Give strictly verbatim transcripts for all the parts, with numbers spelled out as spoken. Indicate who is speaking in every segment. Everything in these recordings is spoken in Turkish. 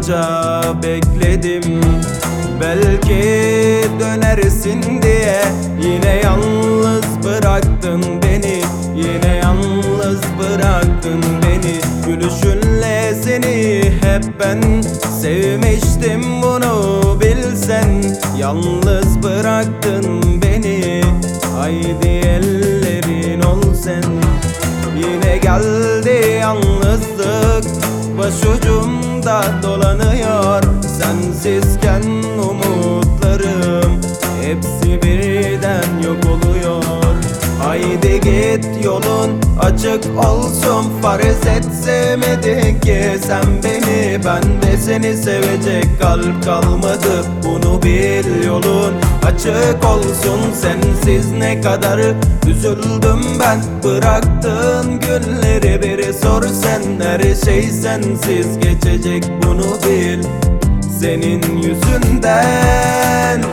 Speaker 1: Yıllarca bekledim, belki dönersin diye. Yine yalnız bıraktın beni, yine yalnız bıraktın beni. Gülüşünle seni hep ben sevmiştim, bunu bilsen. Yalnız bıraktın beni, haydi ellerin ol sen. Yine geldi yalnızlık, başucumda dolanıyor. Sensizken umutlarım hepsi birden yok oluyor. Haydi git, yolun açık olsun. Farz et sevmedin ki sen beni, ben de seni sevecek kalp kalmadı. Bunu bil, yolun açık olsun. Sensiz ne kadar üzüldüm ben. Bıraktığın günleri biri sor sen. Her şey sensiz geçecek, bunu bil. Senin yüzünden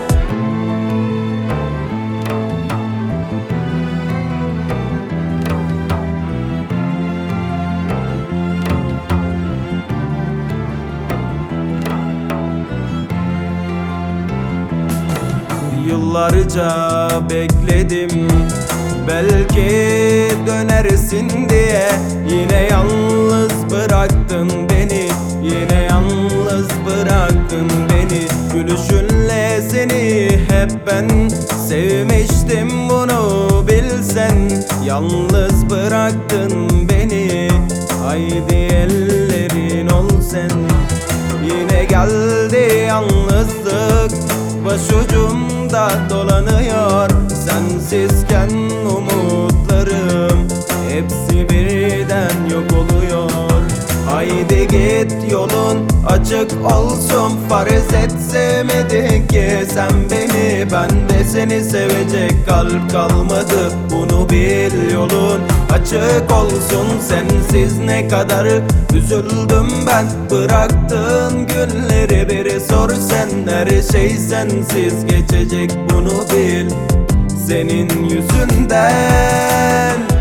Speaker 1: Yıllarca bekledim, belki dönersin diye. Yine yalnız bıraktın beni, yine yalnız bıraktın beni. Gülüşünle seni hep ben sevmiştim, bunu bilsen. Yalnız bıraktın beni, haydi ellerin ol sen. Yine geldi yalnızlık, başucumda dolanıyor. Sensizken umutlarım hepsi birden yok oluyor. Haydi git, yolun açık olsun. Farz et sevmedin ki sen beni, ben de seni sevecek kalp kalmadı. Bunu bil, yolun açık olsun. Sensiz ne kadar üzüldüm ben. Bıraktığın günleri biri sor sen. Her şey sensiz geçecek, bunu bil. Senin yüzünden